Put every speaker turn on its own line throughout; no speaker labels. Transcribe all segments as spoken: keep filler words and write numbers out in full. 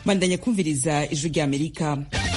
bandanya kumviriza ijwi ry'Amerika.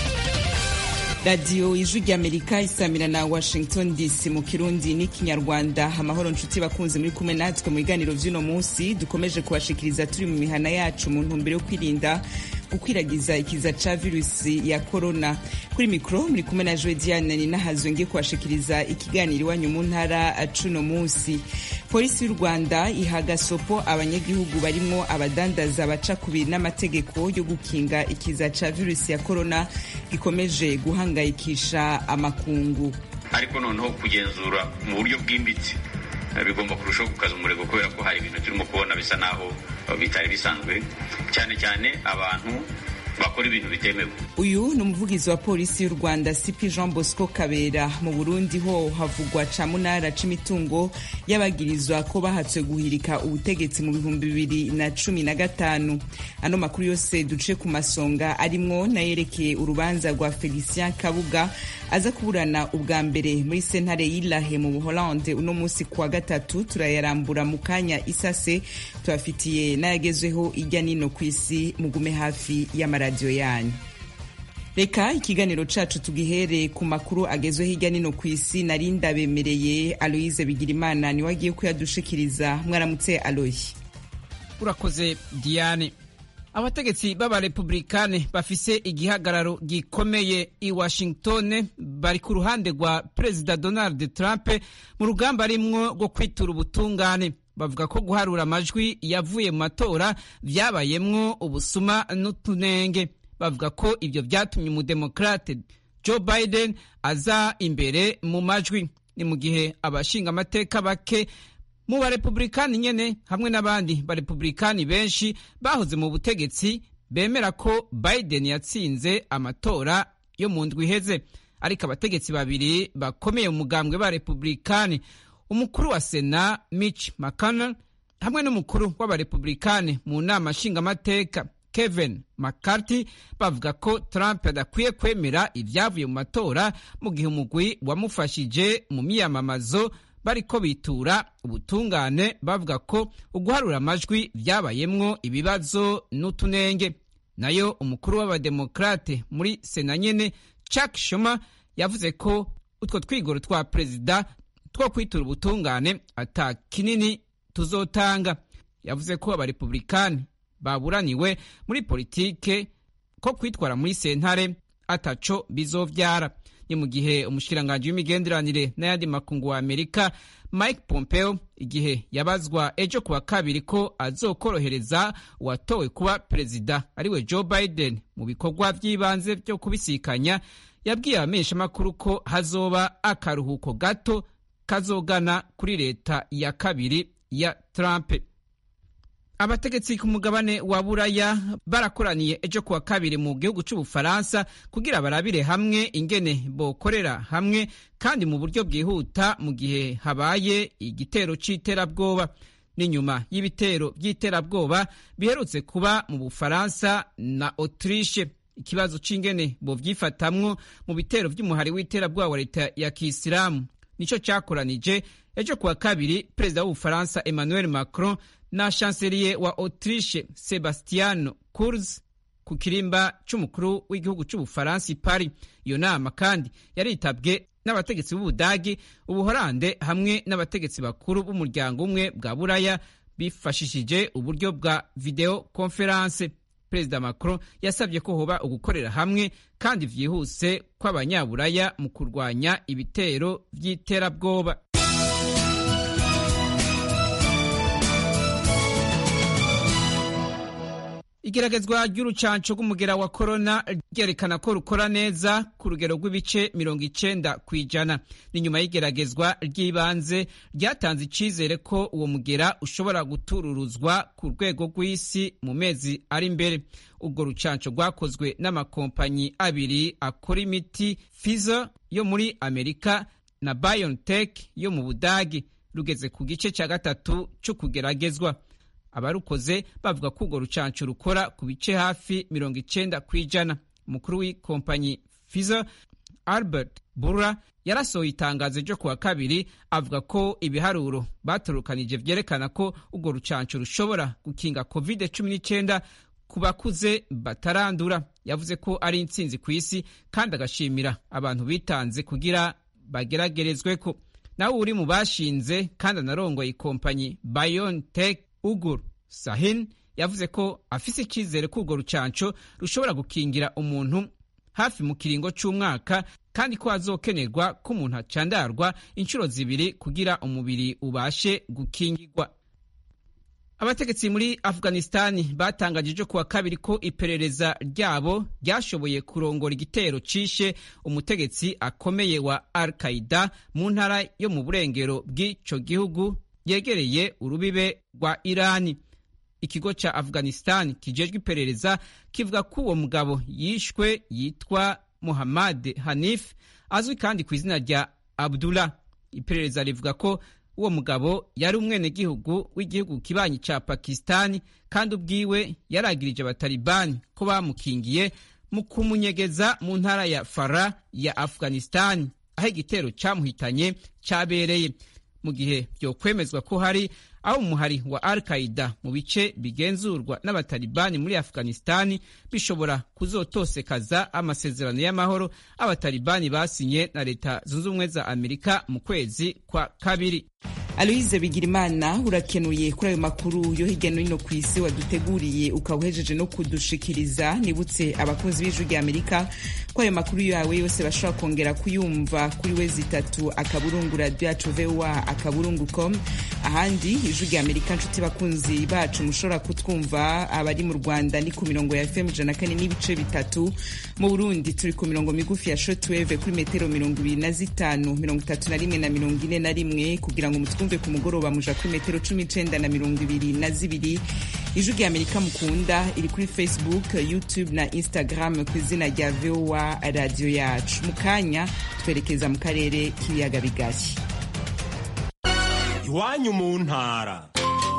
Radio ijwi ry'Amerika isamira na Washington D C mu Kirundi n'ikinyarwanda. Amahoro nshuti bakunze muri kumwe natwe mu biganiro vy'uno munsi dukomeje kubashikiriza turi mu mihana yacu mu ntumbero yo kwirinda gukwiragiza ikiza ca virusi ya corona. Kuri mikro muri kumwe na Joe Diane ni nahazwe ngiye kubashikiriza ikiganiro iwanyu mu ntara cuno munsi. Polisi y'u Rwanda ihaga sopo abanyagihugu barimo abadandaza baca kubiri n'amategeko yo gukinga ikiza ca virusi ya corona gikomeje guhangayikisha amakungu.
Ariko noneho kugenzura mu buryo bwimbitse bigomba kurushaho gukaza umurego kubera ko hari ibintu turimo kubona bisa naho bitari bisanzwe, cyane cyane abantu bakora ibintu bitemewe.
Uyu ni umuvugizi wa polisi y'u Rwanda C P Jean Bosco Kabera. Mu Burundi ho havugwa camunara c'imitungo y'abagirizwa ko bahatswe guhirika ubutegetsi mu bihumbi bibiri na cumi na gatanu. Ano makuru yose duce ku masonga arimwo nayerekeye urubanza rwa Felicien Kabuga aza kuburana ubwa mbere muri sentare y'Ilahe mu Buholande uno munsi kuwa gatatu. Turayarambura mu kanya isase, tubafitiye n'ayagezweho irya nino kw'isi. Mugume hafi y'amaradiyo yanyu. Reka ikiganiro cacu tugihere ku makuru agezweho hirya nino kw'isi. Nari ndabemereye Aloise Bigirimana ni wagiye kuyadushikiriza. Mwaramutse Aloise.
Urakoze Diane. Abategetsi b'abarepublikane bafise igihagararo gikomeye i Washington bari ku ruhande rwa Perezida Donald Trump mu rugamba arimwo rwo kwitura ubutungane. Bavuga ko guharura amajwi yavuye mu matora vyabayemwo ubusuma n'utunenge. Bavuga ko ivyo vyatumye umudemokrate Joe Biden aza imbere mu majwi. Ni mu gihe abashinga amateka bake mu barepublikani nyene hamwe n'abandi barepublikani benshi bahoze mu butegetsi bemera ko Biden yatsinze amatora yo mu ndwi iheze. Ariko abategetsi babiri bakomeye mu mugambwe ba Republikani, umukuru wa Sena Mitch McConnell hamwe n'umukuru w'abarepublikani mu nama nshingamateka Kevin McCarthy, bavuga ko Trump adakwiye kwemera ivyavuye mu matora mu gihe umugwi wamufashije mu miyamamazo bariko bitura ubutungane, bavuga ko uguharura amajwi vyabayemwo ibibazo n'utunenge. Nayo umukuru w'abademokrate muri Sena nyene Chuck Schumer yavuze ko utwo twigoro twa perezida two kwitura ubutungane ata kinini tuzotanga. Yavuze ko abarepublikani baburaniwe muri politike ko kwitwara muri sentare ataco bizovyara. Ni mu gihe umushikiranganji w'imigenderanire n'ayandi makungu wa Amerika Mike Pompeo igihe yabazwa ejo kuwa kabiri ko azokorohereza uwatowe kuba perezida ariwe Joe Biden mu bikorwa vy'ibanze vyo kubisikanya, yabwiye abamenyeshamakuru ko hazoba akaruhuko gato kazogana kuri leta ya kabiri ya Trump. Abategetsi ku mugabane wa Buraya barakoraniye ejo kuwa kabiri mu gihugu c'Ubufaransa kugira barabire hamwe ingene bokorera hamwe kandi mu buryo bwihuta mu gihe habaye igitero c'iterabwoba. N'inyuma y'ibitero by'iterabwoba biherutse kuba mu Bufaransa na Autriche, ikibazo c'ingene bo vyifatamwo mu bitero vy'umuhari w'iterabwoba wa leta ya Kisilamu nico cakoranije ejo kuwa kabiri Perezida w'Ubufaransa Emmanuel Macron na chancelier wa Autriche Sebastian Kurz ku kirimba c'umukuru w'igihugu c'Ubufaransa Paris. Iyo nama kandi yaritabwe n'abategetsi b'Ubudagi, Ubuholande hamwe n'abategetsi bakuru b'umuryango umwe bwa Buraya bifashishije uburyo bwa video conference. Perezida Macron yasabye ko hoba ugukorera hamwe kandi vyihuse kw'abanyaburaya mu kurwanya ibitero vy'iterabwoba. Igeragezwa ry'urucanco rw'umugera wa corona ryerekana ko rukora neza ku rugero rw'ibice mirongo icenda kw'ijana. Ni nyuma y'igeragezwa ry'ibanze ryatanze icizere ko uwo mugera ushobora gutururuzwa ku rwego rw'isi mu mezi ari imbere. Ubwo rucanco rwakozwe n'amakompanyi abiri akora imiti, Pfizer yo muri Amerika na BioNTech yo mu Budagi, rugeze ku gice ca gatatu co kugeragezwa. Abarukoze bavuga ko urwo rucanco rukora ku bice hafi mirongo icenda kw'ijana. Umukuru w'ikompanyi Pfizer Albert Bourla yarasohoye itangazo ryo kuwa kabiri avuga ko ibiharuro baturukanije vyerekana ko urwo rucanco rushobora gukinga covid cumi n'icenda ku bakuze batarandura. Yavuze ko ari intsinzi ku isi kandi agashimira abantu bitanze kugira bageragerezweko. Nawe uri mu bashinze kandi anarongoye ikompanyi BioNTech, Ugur Sahin, yavuze ko afise icyizere ko urwo rucanco rushobora gukingira umuntu hafi mu kiringo c'umwaka kandi ko hazokenerwa ko umuntu acandarwa inshuro zibiri kugira umubiri ubashe gukingirwa. Abategetsi muri Afghanistan batangaje kuwa kabiri ko iperereza ryabo ryashoboye kurongora igitero cishe umutegetsi akomeye wa Al-Qaeda mu ntara yo mu burengero bw'ico gihugu yegereye urubibe rwa Irani. Ikigo ca Afghanistan kijejwe iperereza kivuga ko uwo mugabo yishwe yitwa Muhammad Hanif, azwi kandi ku izina rya Abdullah. Iperereza rivuga ko uwo mugabo yari umwenegihugu w'igihugu kibanyi ca Pakistan kandi ubwiwe yaragirije abatalibani ko bamukingiye mu kumunyegeza mu ntara ya Farah ya Afghanistan aho igitero camuhitanye cabereye. Mu gihe byo kwemezwa ko hari aho umuhari wa Al-Qaeda mu bice bigenzurwa n'abatalibani muri Afghanistan bishobora kuzotosekaza amasezerano y'amahoro abatalibani basinye na leta zunze ubumwe za Amerika mu kwezi kwa kabiri.
Aloise Bigirimana, urakenuye kuri ayo makuru yo hirya no hino ku isi waduteguriye ukawuhejeje no kudushikiriza. Nibutse abakunzi b'Ijwi rya Amerika ko ayo makuru yawe yose bashobora kongera kuyumva kuri wezi itatu akaburungu radio yacu V O A akaburungu com. Ahandi Ijwi rya Amerika nshuti bakunzi bacu mushobora kutwumva abari mu Rwanda ni ku mirongo ya F M ijana na kane n'ibice bitatu, mu Burundi turi ku mirongo migufi ya shortwave kuri metero mirongo ibiri na zitanu, mirongo itatu na rimwe na mirongo ine na rimwe, kugira ngo mutwumve ku mugoroba muja kuri metero cumi n'icenda na mirongo ibiri na zibiri. Ijwi rya Amerika mukunda iri kuri Facebook, YouTube na Instagram ku izina rya V O A radio yacu. Mukanya twerekeza mu karere k'ibiyaga bigari.
Iwanyu mu ntara.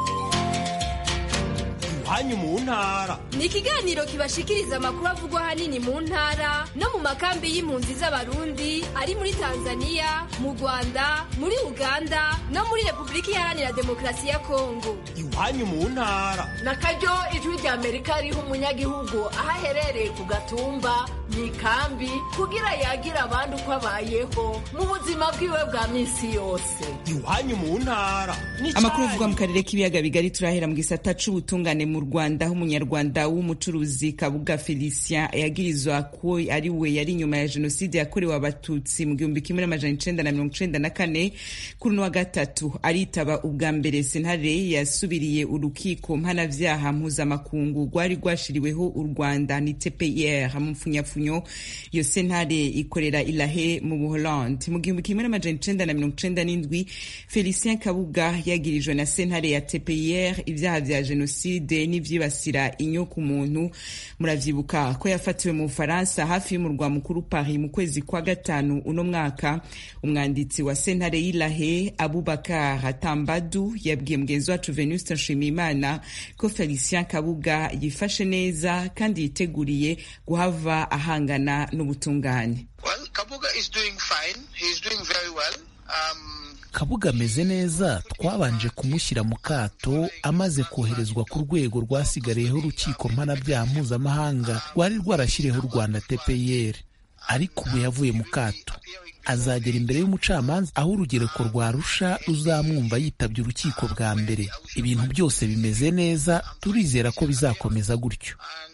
Iwanyu mu ntara
ni ikiganiro kibashikiriza amakuru avugwa hanini mu ntara no mu makambi y'impunzi z'abarundi ari muri Tanzania, mu Rwanda, muri Uganda no muri Republika Iharanira Demokarasi ya Kongo.
Iwanyu mu ntara
nakaryo Ijwi rya Amerika riha umunyagihugu aho aherereye ku gatumba mu ikambi kugira yagira abandi uko abayeho mu buzima bwiwe bwa misi yose.
Iwanyu mu ntara
amakuru avugwa mu karere k'ibiyaga bigari turahera mu gisata c'ubutungane mu Rwanda, aho umunyarwanda w'umucuruzi Kabuga Felicien yagirizwa ko ari we yari nyuma ya jenoside yakorewe abatutsi mu gihumbi kimwe n'amajana icenda na mirongo icenda na kane. Kuri no wa gatatu aritaba ubwa mbere sentare yasubiriye urukiko mpanavyaha mpuzamakungu rwari rwashiriweho u Rwanda ni T P I R mu mfunyafunyo. Iyo sentare ikorera Ilahe mu Buholandi. Mu gihumbi kimwe n'amajana icenda na mirongo icenda n'indwi Felicien Kabuga yagirijwe na sentare ya T P I R ivyaha vya jenoside n'ivyibasira inyoko umuntu. Muravyibuka ko yafatiwe mu Faransa hafi y'umurwa mukuru Paris mu kwezi kwa gatanu uno mwaka. Umwanditsi wa sentare y'Ilahe Abubakar Tambadu yabwiye mugenzi wacu Venuste Nshimiyimana ko Felicien Kabuga yifashe neza kandi yiteguriye guhava ahangana n'ubutungane.
Well, Kabuga is doing fine. He is doing very well. Um
Kabuga ameze neza. Twabanje kumushyira mu kato amaze koherezwa ku rwego rwasigariyeho urukiko mpanabyaha mpuzamahanga rwari rwarashyiriyeho u Rwanda T P I R, ariko ubu yavuye mu kato azagera imbere y'umucamanza aho urugereko rwa Arusha ruzamwumva yitabye urukiko bwa mbere. Ibintu byose bimeze neza, turizera ko bizakomeza gutyo.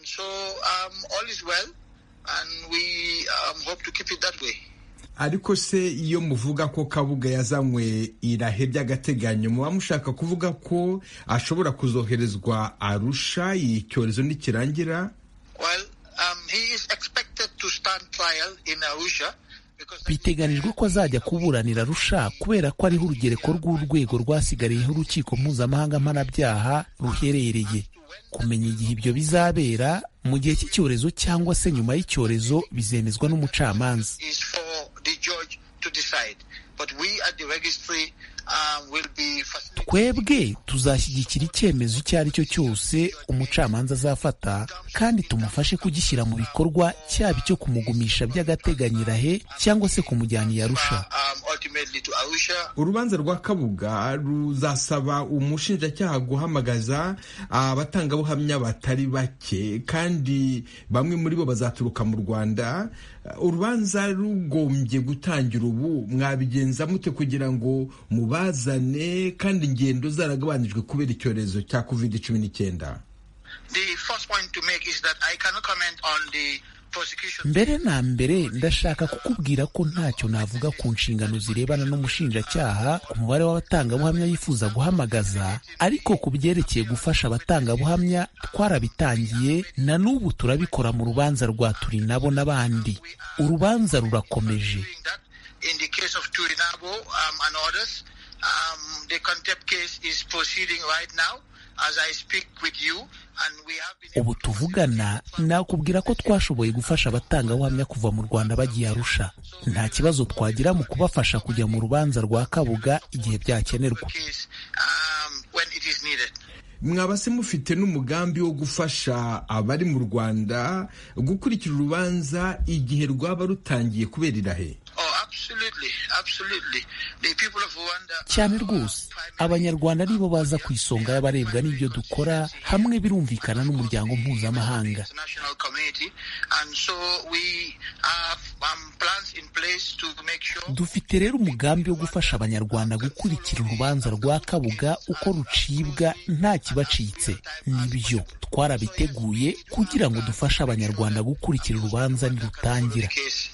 Ariko se iyo muvuga ko Kabuga yazanywe Irahe by'agateganyo, muba mushaka kuvuga ko ashobora kuzoherezwa Arusha icyorezo nikirangira?
Well, um, he is expected to stand trial in Arusha.
Biteganijwe ko azajya kuburanira Arusha kubera ko ariho urugereko rw'urwego rwasigariyeho urukiko mpuzamahanga mpanabyaha ruherereye. Kumenya igihe ibyo bizabera mu gihe cy'icyorezo cyangwa se nyuma y'icyorezo bizemezwa n'umucamanza. Twebwe tuzashyigikira icyemezo icyo ari cyo cyose umucamanza azafata kandi tumufashe kugishyira mu bikorwa, cyaba icyo kumugumisha by'agateganyo Irahe cyangwa se kumujyana i Arusha.
immediately to Arusha.
Urubanza rwa Kabuga ruzasaba umushinjacyaha guhamagaza abatangabuhamya batari bake kandi bamwe muri bo bazaturuka mu Rwanda. Urubanza rugombye gutangira ubu, mwabigenza mute kugira ngo mubazane kandi ingendo zaragabanijwe kubera icyorezo cya covid cumi n'icyenda?
The first point to make is that I cannot comment on the prosecution.
Mbere na mbere ndashaka kukubwira ko ntacyo navuga ku nshingano zirebana n'umushinjacyaha ku mubare w'abatangabuhamya yifuza guhamagaza, ariko ku byerekeye gufasha abatangabuhamya twarabitangiye na n'ubu turabikora mu rubanza rwa Turinabo n'abandi. Urubanza rurakomeje.
In the case of Turinabo um, and others, um, the contempt case is proceeding right now. As I speak with you, and we have been...
Ubu tuvugana nakubwira ko twashoboye gufasha abatangabuhamya kuva mu Rwanda bagiye Arusha. Nta kibazo twagira mu kubafasha kujya mu rubanza rwa Kabuga igihe byakenerwa.
Mwaba se mufite n'umugambi wo gufasha abari mu Rwanda gukurikira urubanza igihe rwaba rutangiye kubera irahe?
Cyane rwose, Abanyarwanda nibo baza ku isonga y'abarebwa n'ibyo dukora, hamwe birumvikana n'umuryango mpuzamahanga. Dufite rero umugambi wo gufasha Abanyarwanda gukurikira urubanza rwa Kabuga uko rucibwa nta kibacitse. Nibyo twarabiteguye kugira ngo dufashe Abanyarwanda gukurikira urubanza nirutangira.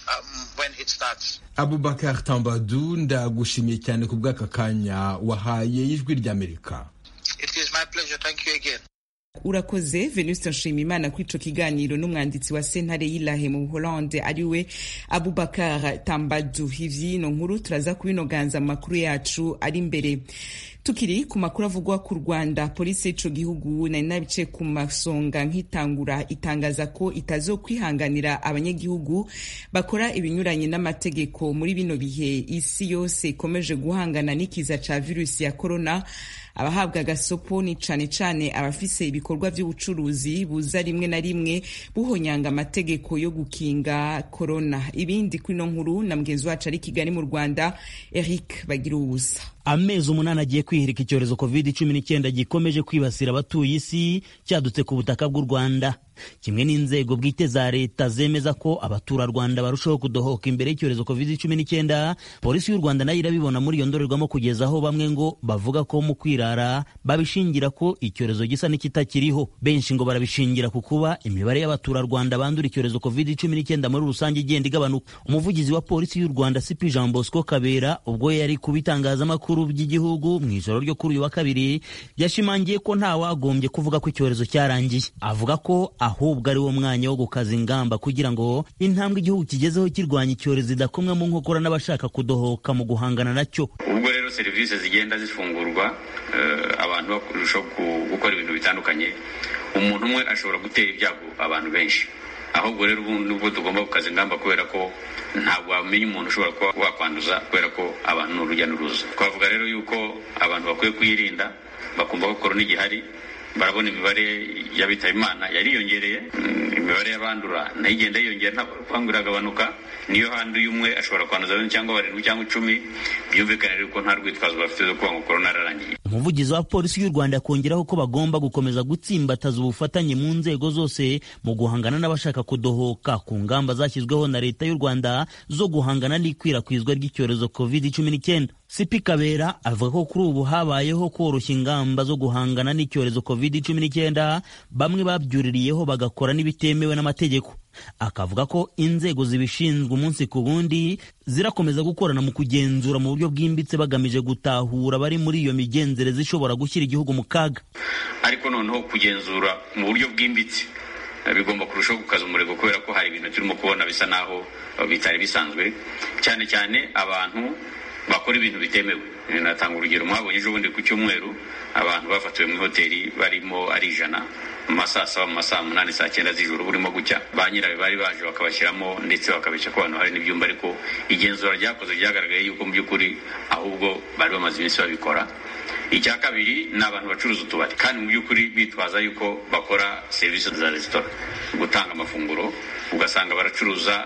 Abubakar Tambadou, ndagushimiye cyane ku bw'aka kanya wahaye Ijwi ry'Amerika.
It is my pleasure. Thank you again.
Urakoze Venuste Nshimiyimana kuri ico kiganiro n'umwanditsi wa sentare y'Ilahe mu Hollande ariwe Abubakar Tambadou. Ivyino nkuru turaza kubinoganza amakuru yacu ari imbere. Tukiri ku makuru avugwa ku Rwanda, polisi y'ico gihugu nari nabice ku masonga nk'itangura itangaza ko itazokwihanganira abanyagihugu bakora ibinyuranye n'amategeko muri bino bihe isi yose ikomeje guhangana n'ikiza ca virusi ya corona. Abahabwa gasopo ni cane cane abafise ibikorwa by'ubucuruzi buza rimwe na rimwe buhonyanga amategeko yo gukinga corona. Ibindi kuri no nkuru na mugenzi wacu ari Kigali mu Rwanda, Eric Bagirubusa.
Amezi umunani agiye kwihirika icyorezo covid cumi n'icyenda gikomeje kwibasira abatuye isi cyadutse ku butaka bw'u Rwanda. Kimwe n'inzego bwite za leta zemeza ko abaturarwanda barushaho kudohoka imbere y'icyorezo covid cumi n'icyenda, polisi y'u Rwanda nayo irabibona muri iyo ndorerwamo kugeza aho bamwe ngo bavuga ko mu kwirara babishingira ko icyorezo gisa n'ikitakiriho. Benshi ngo barabishingira ku kuba imibare y'abaturarwanda bandura icyorezo covid cumi n'icyenda muri rusange igenda igabanuka. Umuvugizi wa polisi y'u Rwanda C P Jean Bosco Kabera ubwo yari kubitangazamakuru by'igihugu mu ijoro ryo kuri uyu wa kabiri yashimangiye ko nta wagombye kuvuga ko icyorezo cyarangiye. Avuga ko ahubwo ari wo mwanya wo gukaza ingamba kugira ngo intambwe igihugu kigezeho kirwanya icyorezo idakomwa mu nkokora n'abashaka kudohoka mu guhangana nacyo.
Ubwo rero serivisi zigenda zifungurwa, uh, abantu barushaho gukora ibintu bitandukanye, umuntu umwe ashobora gutera ibyago abantu benshi. Ahubwo rero nubwo tugomba gukaza ingamba kubera ko ntabwo wamenya umuntu ushobora kuba wakwanduza kubera ko abantu ni urujya n'uruza. Twavuga rero yuko abantu bakwiye kwirinda, bakumva ko corona igihari. Barabona imibare y'abitaba Imana yariyongereye, imibare y'abandura nayo igenda yiyongera, ntabwo kwangura agabanuka. Niyo handuye umwe ashobora kwanduza abantu cyangwa barindwi cyangwa icumi, byumvikana rero ko nta rwitwazo bafite zo kuba ngo corona yararangiye.
Umuvugizi wa polisi y'u Rwanda yakongeraho ko bagomba gukomeza gutsimbataza ubufatanye mu nzego zose mu guhangana n'abashaka kudohoka ku ngamba zashyizweho na leta y'u Rwanda zo guhangana n'ikwirakwizwa ry'icyorezo covid cumi n'icyenda. C P Kabera avuga ko kuri ubu habayeho koroshya ingamba zo guhangana n'icyorezo covid cumi n'icyenda, bamwe babyuririyeho bagakora n'ibitemewe n'amategeko. Akavuga ko inzego zibishinzwe umunsi ku wundi zirakomeza gukorana mu kugenzura mu buryo bwimbitse bagamije gutahura bari muri iyo migenzereze ishobora gushyira igihugu mu kaga.
Ariko noneho kugenzura mu buryo bwimbitse bigomba kurushaho gukaza umurego kubera ko hari ibintu turimo kubona bisa naho bitari bisanzwe, cyane cyane abantu bakora ibintu bitemewe. Natanga urugero, mwabonye ejo bundi ku cyumweru abantu bafatiwe mu hoteli barimo ari ijana mu masaa saba mu masaa munani saa cyenda z'ijoro burimo gucya. Ba nyirabe bari baje bakabashyiramo ndetse bakabica ko abantu hari n'ibyumba, ariko igenzura ryakoze ryagaragaye yuko mu by'ukuri ahubwo bari bamaze iminsi babikora. Icya kabiri ni abantu bacuruza utubari kandi mu by'ukuri bitwaza yuko bakora serivisi za resitora, gutanga amafunguro, ugasanga baracuruza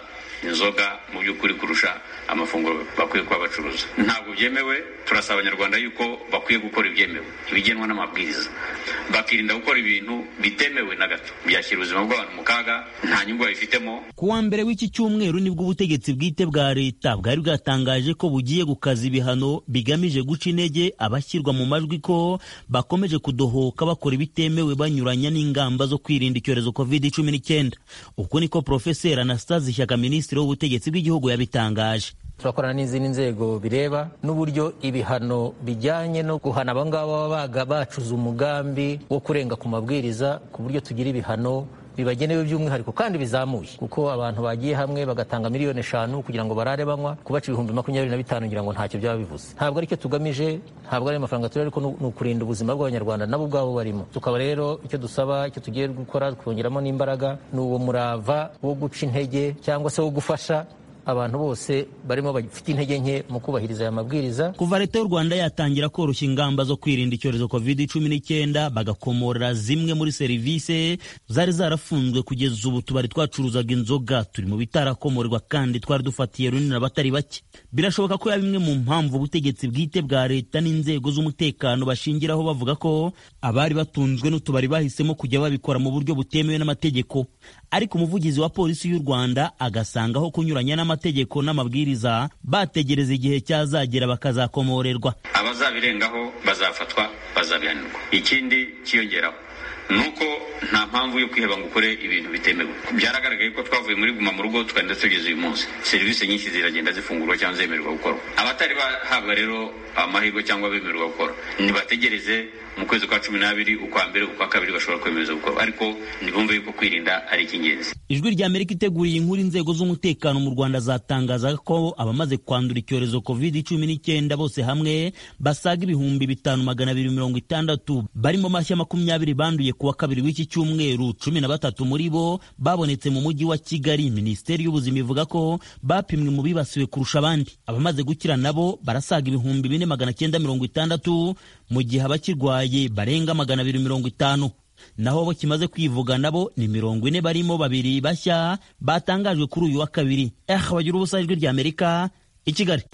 inzoga mu by'ukuri kurusha amafunguro bakwiye kuba bacuruza. Ntabwo byemewe. Turasaba abanyarwanda yuko bakwiye gukora ibyemewe, ibigenwa n'amabwiriza, bakirinda gukora ibintu bitemewe na gato byashyira ubuzima bw'abantu mu kaga, nta nyungu babifitemo.
Ku wa mbere w'iki cyumweru nibwo ubutegetsi bwite bwa leta bwari bwatangaje ko bugiye gukaza ibihano bigamije guca intege abashyirwa mu majwi ko bakomeje kudohoka bakora ibitemewe banyuranya n'ingamba zo kwirinda icyorezo covid cumi n'icyenda. Uko niko Profeseri Anastase Shyaka, Minisitiri w'ubutegetsi bw'igihugu, yabitangaje.
Turakorana n'izindi nzego bireba n'uburyo ibihano bijyanye no guhana abangaba babaga bacuza umugambi wo kurenga ku mabwiriza, ku buryo tugira ibihano bibagenewe by'umwihariko kandi bizamuye, kuko abantu bagiye hamwe bagatanga miliyoni eshanu kugira ngo barare banywa, kubaca ibihumbi makumyabiri na bitanu ngira ngo ntacyo byaba bivuze. Ntabwo aricyo tugamije, ntabwo ari amafaranga turi, ariko ni ukurinda ubuzima bw'abanyarwanda nabo ubwabo barimo. Tukaba rero icyo dusaba, icyo tugiye gukora, twongeramo n'imbaraga, ni uwo murava wo guca intege cyangwa se wo gufasha abantu bose barimo bafite intege nke mu kubahiriza aya mabwiriza.
Kuva leta y'u Rwanda yatangira koroshya ingamba zo kwirinda icyorezo covid cumi n'icyenda, bagakomorera zimwe muri serivisi zari zarafunzwe, kugeza ubu tubari twacuruzaga inzoga turi mu bitarakomorerwa kandi twari dufatiye runini abatari bake. Birashoboka ko yaba imwe mu mpamvu ubutegetsi bwite bwa leta n'inzego z'umutekano bashingiraho bavuga ko abari batunzwe n'utubari bahisemo kujya babikora mu buryo butemewe n'amategeko. Ariko umuvugizi wa polisi y'u Rwanda agasangaho kunyuranya n'amategeko n'amabwiriza, bategereza igihe cyazagera bakazakomorerwa.
Abazabirengaho bazafatwa, bazabihanirwa. Ikindi kiyongeraho nuko nta mpamvu yo kwiheba ngo ukore ibintu bitemewe. Byaragaragaye ko twavuye muri guma mu rugo tukagenda tugeze uyu munsi, serivisi nyinshi ziragenda zifungurwa cyangwa zemererwa gukorwa. Abatari bahabwa rero amahirwe cyangwa bemererwa gukora, nibategereze mu kwezi kwa cumi n'abiri, ukwa mbere, ukwa kabiri bashobora kwemeza gukora, ariko nibumve yuko kwirinda ari icy'ingenzi.
Ijwi rya Amerika iteguriye inkuru, inzego z'umutekano mu Rwanda zatangaza ko abamaze kwandura icyorezo covid cumi n'icyenda bose hamwe basaga ibihumbi bitanu magana abiri mirongo itandatu, barimo mashya makumyabiri banduye ku wa kabiri w'iki cyumweru. Cumi na batatu muri bo babonetse mu mujyi wa Kigali. Minisiteri y'Ubuzima ivuga ko bapimwe mu bibasiwe kurusha abandi. Abamaze gukira nabo barasaga ibihumbi bine magana cyenda mirongo itandatu, mu gihe abakirwaye barenga magana abiri mirongo itanu. Naho abo kimaze kwivuga nabo ni mirongo ine, barimo babiri bashya batangajwe kuri uyu wa kabiri. Eh, bagira ubusa, Ijwi rya Amerika i Kigali.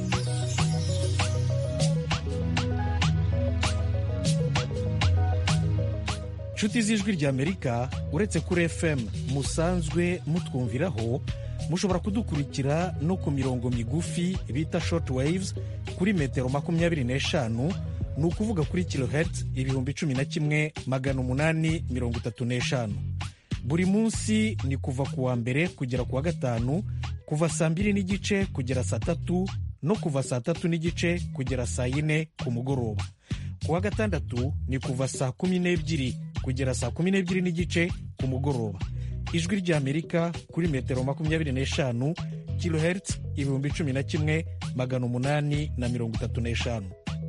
Nshuti z'Ijwi rya Amerika, uretse kuri F M musanzwe mutwumviraho, mushobora kudukurikira no ku mirongo migufi bita short waves kuri metero makumyabiri n'eshanu, ni ukuvuga kuri kilohertz ibihumbi cumi na kimwe magana umunani mirongo itatu n'eshanu. Buri munsi ni kuva ku wa mbere kugera ku wa gatanu, kuva saa mbiri n'igice kugera saa tatu, no kuva saa tatu n'igice kugera saa yine ku mugoroba. Ku wa gatandatu ni kuva saa kumi n'ebyiri kugera saa kumi n'ebyiri n'igice ku mugoroba. Ijwi rya Amerika kuri metero makumyabiri n'eshanu, kilohertz ibihumbi cumi na kimwe magana umunani na mirongo itatu n'eshanu.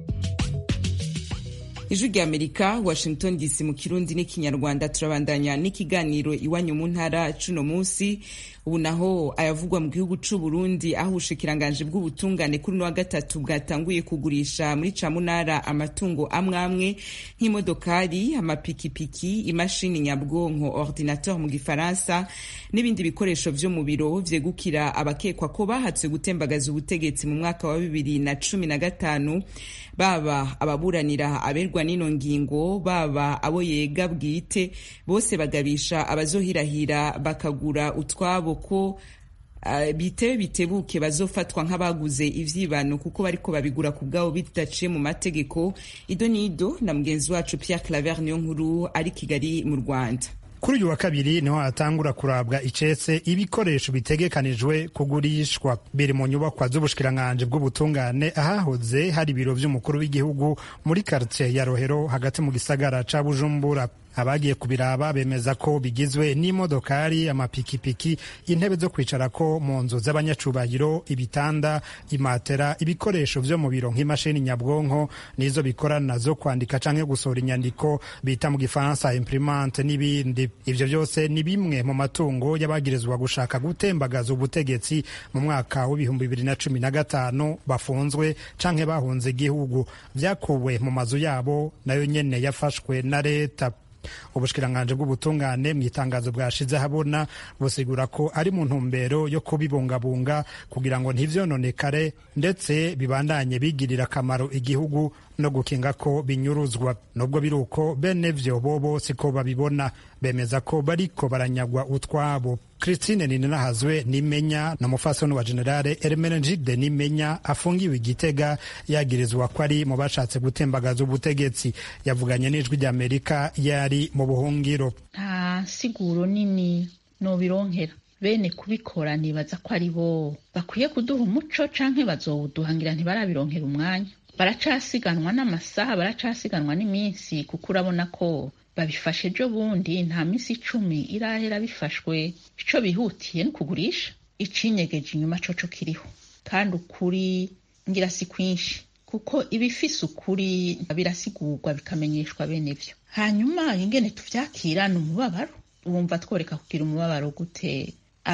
Ijwi rya Amerika, Washington D C, mu Kirundi n'ikinyarwanda. Turabandanya n'ikiganiro iwanyu mu ntara cuno munsi. Ubu naho ayavugwa mu gihugu c'u Burundi, aho ubushikiranganje bw'ubutungane kuri wa gatatu bwatanguye kugurisha muri camunara amatungo amwamwe nk'imodokari, amapikipiki, imashini nyabwonko ordinateur mu gifaransa, n'ibindi bikoresho vyo mu biro vyegukira abakekwa ko bahatse gutembagaza ubutegetsi mu mwaka wa bibiri na cumi na gatanu. Baba ababuranira aberwa n'ino ngingo, baba abo yega bwite, bose bagabisha abazohirahira bakagura utwabo ko uh, bitewe bitebuke bazofatwa nk'abaguze ivyibano kuko bariko babigura ku bwabo bidaciye mu mategeko. Ido nido na mugenzi wacu Pierre Claver niyo nkuru ari Kigali mu Rwanda.
Kuri uyu wa kabiri niho hatangura kurabwa icetse ibikoresho bitegekanijwe kugurishwa. Biri mu nyubakwa z'ubushikiranganje bw'ubutungane ahahoze hari ibiro vy'umukuru w'igihugu muri quartier ya Rohero hagati mu gisagara ca Bujumbura. Abagiye kubiraba bemeza ko bigizwe n'imodokari, amapikipiki, intebe zo kwicarako mu nzu z'abanyacubahiro, ibitanda, imatera, ibikoresho vyo mu biro nk'imashini nyabwonko nizo bikorana zo kwandika canke gusohora inyandiko bita mu gifaransa imprimante n'ibindi. Ivyo vyose ni bimwe mu matungo y'abagirizwa gushaka gutembagaza ubutegetsi mu mwaka w'ibihumbi bibiri na cumi na gatanu bafunzwe canke bahunze igihugu. Vyakuwe mu mazu yabo nayo nyene yafashwe na leta. ubushikiranganji bw'ubutungane mu itangazo bwashize habona busigura ko ari mu ntumbero yo kubibungabunga kugira ngo ntivyononekare ndetse bibandanye bigirira akamaro igihugu no gukinga ko binyuruzwa. Nubwo biruko bene vyo bobo siko babibona, bemeza ko bariko baranyagwa utwabo. Christine Ninahazwe Nimenya na mufasoni wa Generale Hermenegilde Nimenya afungiwe Igitega yagirizwa ko ari mu bashatse gutembagaza ubutegetsi. Yavuganye n'ijwi ry'Amerika yari mu buhungiro.
Nta siguro nini no bironkera bene kubikora nibaza ko ari bo bakwiye kuduha umuco canke bazowuduhangira ntibarabironkera umwanya. Baracasiganwa n'amasaha, baracasiganwa n'iminsi, kuko urabona ko babifashe ejo bundi nta minsi icumi irahera bifashwe. Ico bihutiye ni kugurisha, icinyegeje inyuma coco kiriho, kandi ukuri ngira si kwinshi, kuko ibifise ukuri birasigurwa bikamenyeshwa bene vyo. Hanyuma ingene tuvyakira ni umubabaro. Wumva tworeka kugira umubabaro gute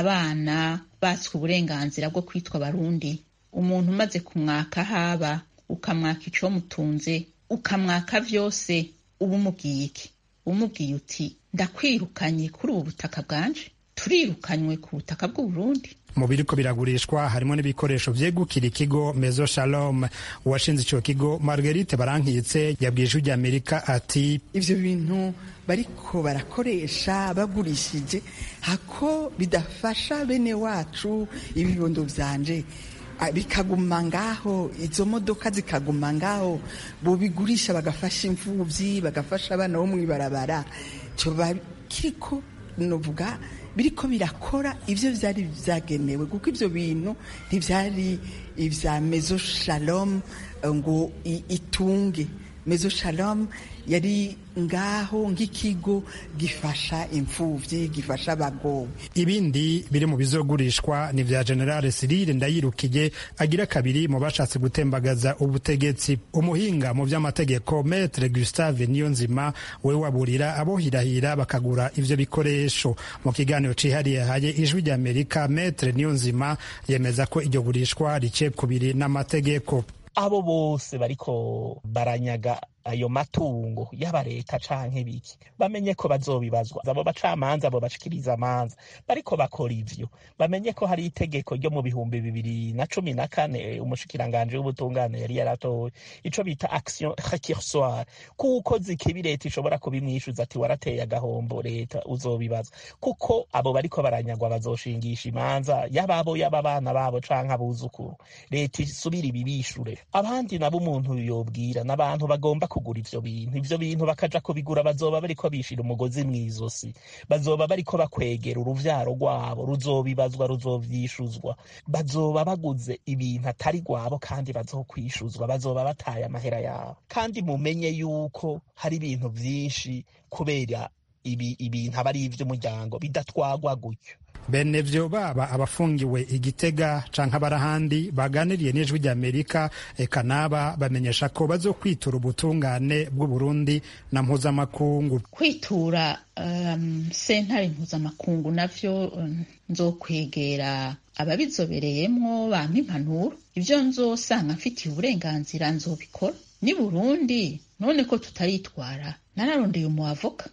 abana batswe uburenganzira bwo kwitwa Barundi? Umuntu umaze kumwaka haba, ukamwaka ico mutunze, ukamwaka vyose, ubu umubwiye iki? Umubwiye uti ndakwirukanye kuri ubu butaka bwanje, turirukanywe ku butaka bw'u Burundi.
Mu biriko biragurishwa harimo n'ibikoresho vyegukira ikigo Mezo Shalom. Uwashinze ico kigo Marguerite Barankitse yabwiye ijwi ry'Amerika ati
ivyo bintu bariko barakoresha bagurishije hako bidafasha bene wacu ibibondo vyanje bikaguma ngaho, izo modoka zikaguma ngaho, bo bigurisha bagafasha imfuvyi, bagafasha abana bo mwibarabara. Cyo kiriko novuga biriko birakora ivyo vyari vyagenewe, kuko ivyo bintu ntivyari ivya Mezo Shalom ngo itunge. Mezo Shalom yari ngaho nk'ikigo gifasha imfuvyi, gifasha abagowe.
Ibindi biri mu bizogurishwa ni vya General Cyril Ndayirukije agira kabiri mu bashatse gutembagaza ubutegetsi. Umuhinga mu vy'amategeko Maître Gustave Niyonzima we waburira abohirahira bakagura ivyo bikoresho. Mu kiganiro cihariye haye ijwi ry'Amerika, Maître Niyonzima yemeza ko iryo gurishwa rice kubiri n'amategeko.
Abo bose bariko baranyaga ayo matungo yaba leta canke biki bamenye ko bazobibazwa. Abo bacamanza abo bashikiriza amanza bariko bakora ivyo bamenye ko hari itegeko ryo mu bihumbi bibiri na cumi na kane umushikiranganje w'ubutungane yari yaratoye ico bita action récursoire, kuko zikibi leta ishobora kubimwishuza ati warateye agahombo leta uzobibazwa. Kuko abo bariko baranyagwa bazoshingisha imanza yababo y'ababana babo canke abuzukuru, leta isubira ibibishure. Abandi nabo umuntu yobwira n'abantu bagomba kugura ivyo bintu ivyo bintu bakaja kubigura, bazoba bariko bishira umugozi mwizosi, bazoba bariko bakwegera uruvyaro rwabo, ruzobibazwa, ruzovyishuzwa. Bazoba baguze ibintu atari rwabo kandi bazokwishuzwa, bazoba bataye amahera yabo. Kandi mumenye yuko hari ibintu vyinshi kubera ibi ibintu aba ari ivy'umuryango bidatwagwa gutyo.
Bene vyo baba abafungiwe Igitega canke abarahandi baganiriye n'ijwi ry'Amerika eka naba bamenyesha ko bazokwitura ubutungane bw'u Burundi na mpuzamakungu.
Kwitura um, sentare mpuzamakungu navyo um, nzokwegera ababizobereyemwo bampa impanuro. Ivyo nzosanga mfitiye uburenganzira nzobikora. Ni Burundi none ko tutaritwara, nararondeye umuavoka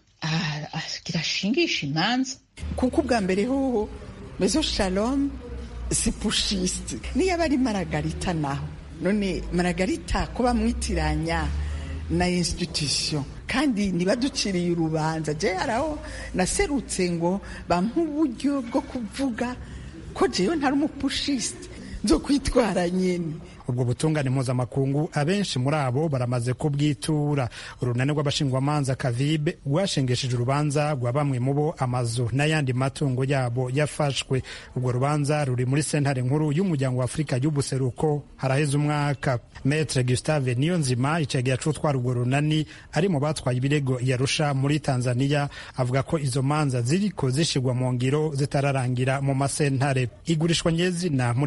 agira shingisha imanza.
Kuko ubwa mbere hoho Mezo Shalom si pushiste niyo bari Margarita naho none Margarita ko bamwitiranya na institution kandi nibaduciriye urubanza. Je araho naserutse ngo bampa uburyo bwo kuvuga ko jewe ntari umupushiste nzo kwitwara nyene.
Ubwo butungane mpuzamakungu abenshi muri abo baramaze kubwitura. Urunani rw'abashingwamanza Kavibe rwashengesheje urubanza rwa bamwe mu bo amazu n'ayandi matungo yabo yafashwe. Ubwo rubanza ruri muri sentare nkuru y'umuryango wa Afurika y'ubuseruko haraheze umwaka. Maître Gustave Niyonzima icegera c'utwara urwo runani ari mu batwaye ibirego yarusha muri Tanzania avuga ko izo manza ziriko zishigwa mu ngiro zitararangira mu masentare. Igurishwa nyezina muri camunara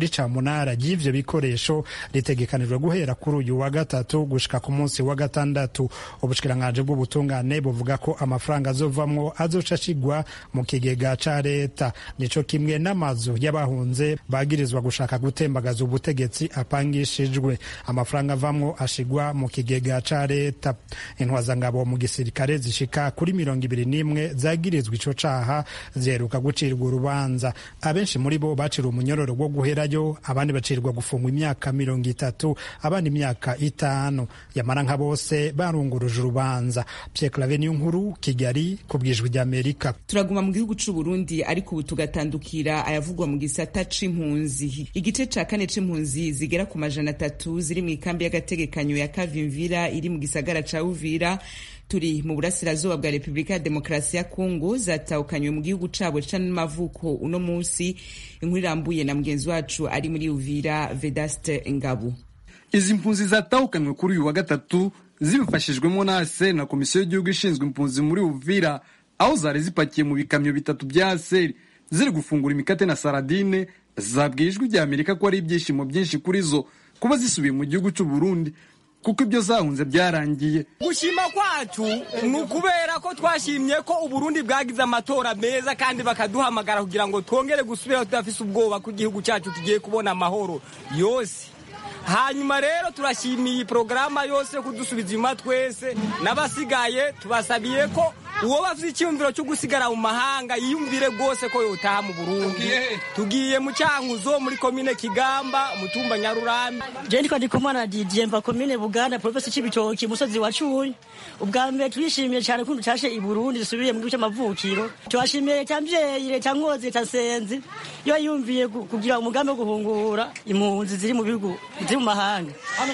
camunara y'ivyo bikoresho ritegekanijwe guhera kuri uyu wa gatatu gushika ku munsi wa gatandatu. Ubushikiranganji bw'ubutungane buvuga ko amafaranga azovamwo azoca ashigwa mu kigega ca leta, nico kimwe n'amazu y'abahunze bagirizwa gushaka gutembagaza ubutegetsi apangishijwe. Amafaranga avamwo ashigwa mu kigega ca leta. Intwazangabo mu gisirikare zishika kuri mirongo ibiri n'imwe zagirizwa ico caha ziheruka gucirwa urubanza. Abenshi muri bo baciriwe umunyororo wo guherayo, abandi bacirwa gufungwa imyaka mirongo itatu, abandi imyaka itanu. Yamara nka bose barunguruje urubanza. Pierre Claver Niyonkuru, Kigali, ku bw'Ijwi ry'Amerika.
Turaguma mu gihugu c'u Burundi ariko ubu tugatandukira ayavugwa mu gisata c'impunzi. Igice ca kane c'impunzi zigera ku majana atatu ziri mu ikambi y'agategekanyo ya Kavimvira iri mu gisagara ca Uvira turi mu burasirazuba bwa Repubulika ya Demokarasi ya Kongo zatahukanywe mu gihugu cabo c'amavuko uno munsi. Inkuru irambuye na mugenzi wacu ari muri Uvira, Vedaste Ngabo.
Izi mpunzi zatahukanywe kuri uyu wa gatatu zibifashijwemo na A S E R na Komisiyo y'Igihugu ishinzwe impunzi muri Uvira, aho zari zipakiye mu bikamyo bitatu bya A S E R ziri gufungura imikate na saradine. Zabwiye Ijwi ry'Amerika ko ari ibyishimo byinshi kuri zo kuba zisubiye mu gihugu cy'u Burundi kuko ibyo zahunze byarangiye.
Gushima kwacu ni ukubera ko twashimye ko Uburundi bwagize amatora meza kandi bakaduhamagara kugira ngo twongere gusubira tudafise ubwoba ku gihugu cyacu tugiye kubona amahoro yose. Hanyuma rero turashimiye programa yose kudusubiza inyuma twese, n'abasigaye tubasabiye ko uwo bafite icyumviro cyo gusigara mu mahanga yiyumvire rwose ko yotaha mu Burundi. Tugiye mu Cyankuzo muri komine Kigamba, mutumba Nyarurambi.
Je ndiko ndikumana Didier mva komine Buganda, province Cibitoki, musozi wa Cuyi. Ubwa mbere turishimiye cyane kundu cyashe i Burundi dusubiye mu gihugu cy'amavukiro. Twashimiye leta mvyeyi, leta Nkozi, leta Senzi yo yumviye kugira umugambi wo guhungura impunzi ziri mu bihugu ziri mu mahanga.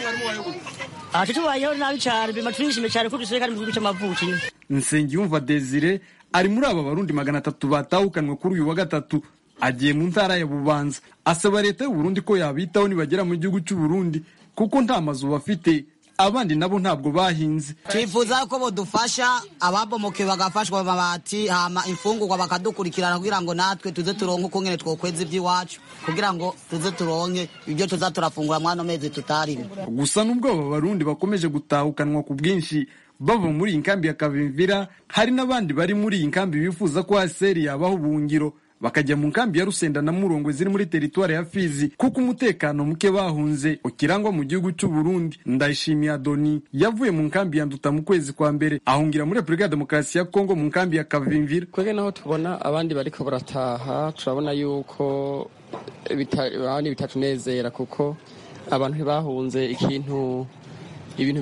Ati tubayeho nabi cyane, bima turishimiye cyane ko dusubiye kandi mu gihugu cy'amavukiro.
Nsengiyumva Desire ari muri aba barundi magana atatu batahukanwe kuri uyu wa gatatu, agiye mu ntara ya Bubanza. Asaba leta y'u Burundi ko yabitaho nibagera mu gihugu cy'u Burundi kuko nta mazu bafite, abandi nabo ntabwo bahinze.
Twifuza ko bodufasha, ababomoke bagafashwa amabati, hama imfungurwa bakadukurikirana kugira ngo natwe tuze turonke uko ngene twokweza iby'iwacu kugira ngo tuze turonke ibyo tuza turafungura mwana mezi tutarimo.
Gusa nubwo aba barundi bakomeje gutahukanwa ku bwinshi bava muri iyi nkambi ya Kavimvira, hari n'abandi bari muri iyi nkambi bifuza ko A S E R yabaho ubuhungiro bakajya mu nkambi ya Rusenda na Murongwe ziri muri teritwari ya Fizi kuko umutekano muke bahunze ukirangwa mu gihugu cy'u Burundi. Ndayishimiye Adoni yavuye mu nkambi ya Nduta mu kwezi kwa mbere ahungira muri Repubulika ya Demokarasi ya Kongo mu nkambi ya Kavimvira.
Kwege naho tubona abandi bariko barataha, turabona yuko bitari bitatunezera kuko abantu bahunze ikintu ibintu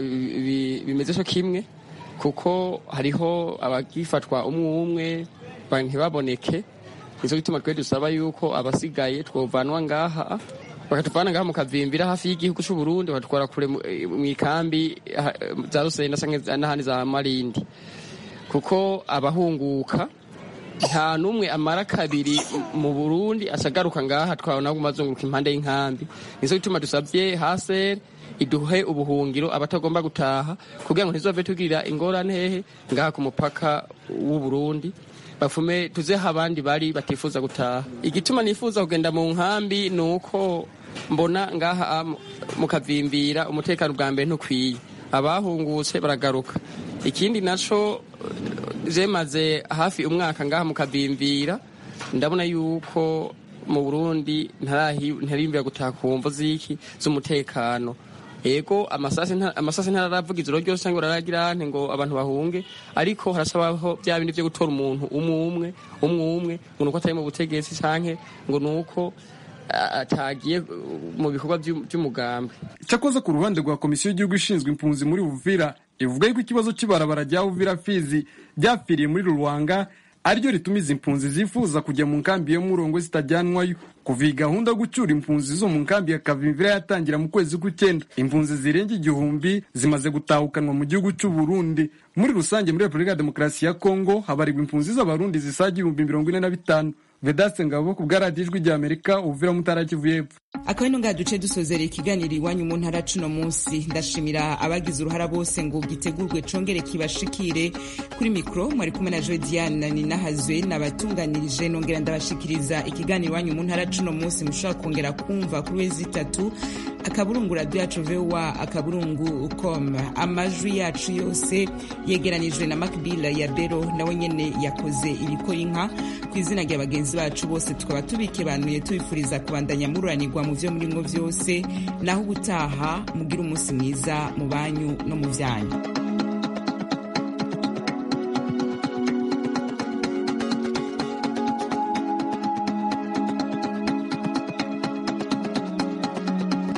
bimeze cyo kimwe kuko hariho abagifatwa umwe umwe ntibaboneke. Nizo gituma twe dusaba yuko abasigaye twovanwa ngaha bakatuvana ngaha mu Kavimvira hafi y'igihugu cy'u Burundi batwara kure mu ikambi za Rusenda n'ahandi za Marindi kuko abahunguka nta numwe amara kabiri mu Burundi asagaruka ngaha twabona kumazunguruka impande y'inkambi. Nizo gituma dusabye A S E R iduhe ubuhungiro abatagomba gutaha kugira ngo ntizove tugira ingorane hehe ngaha ku mupaka w'u Burundi, bafume tuzeho abandi bari batifuza gutaha. Igituma nifuza kugenda mu nkambi nuko mbona ngaha mu Kavimvira umutekano bwa mbere ntukwiye, abahungutse baragaruka. Ikindi naco zemaze hafi umwaka ngaha mu Kavimvira, ndabona yuko mu Burundi ntarimbira gutaha ku mvo ziki z'umutekano. Ego amasasi amasasi ntaravuga izoro ryose ngo raragira nte ngo abantu bahunge, ariko harasabaho bya bindi byo gutora umuntu umwe umwe umwe umwe ngo nuko atari mu butegetsi canke ngo nuko atagiye mu bikorwa by'umugambi.
Cyakoze ku ruhande rwa Komisiyo y'Igihugu ishinzwe impunzi muri Uvira ivuga yuko ikibazo cy'ibarabara rya Uvira Fizi byapfiriye muri Ruwanga ariryo rituma izi impunzi zifuza kujya mu nkambi yo Murongwe zitajyanwayo. Kuva iyi gahunda yo gucyura impunzi zo mu nkambi ya Kavimvira yatangira mu kwezi kw'icyenda, impunzi zirenga igihumbi zimaze gutahukanwa mu gihugu cy'u Burundi. Muri rusange muri Repubulika ya Demokarasi ya Kongo habarirwa impunzi z'abarundi zisaga ibihumbi mirongo ine na bitanu. Vedaste Ngabo ku bwa radiyo Ijwi ry'Amerika, Uvira mu ntara ya Kivu y'Epfo.
akaba ino ngaha duce dusozera ikiganiro iwanyu mu ntara cuno munsi. Ndashimira abagize uruhara bose ngo gitegurwe congere kibashikire. Kuri mikro mwari kumwe na Jodiane Ninahazwe nabatunganirije nongera ndabashikiriza ikiganiro iwanyu mu ntara cuno munsi. Mushobora kongera kumva kuri wezi itatu akaburungu radio yacu voa akaburungu com. Amajwi yacu yose yegeranijwe na Macbill ya Bero nawe nyene yakoze ibiko inka. Kwizina rya bagenzi bacu bose tukaba tubikebanuye tubifuriza kubandanya mururanirwa mu vyo murimwo vyose, naho ubutaha mugira umunsi mwiza mu banyu no mu vyanyu.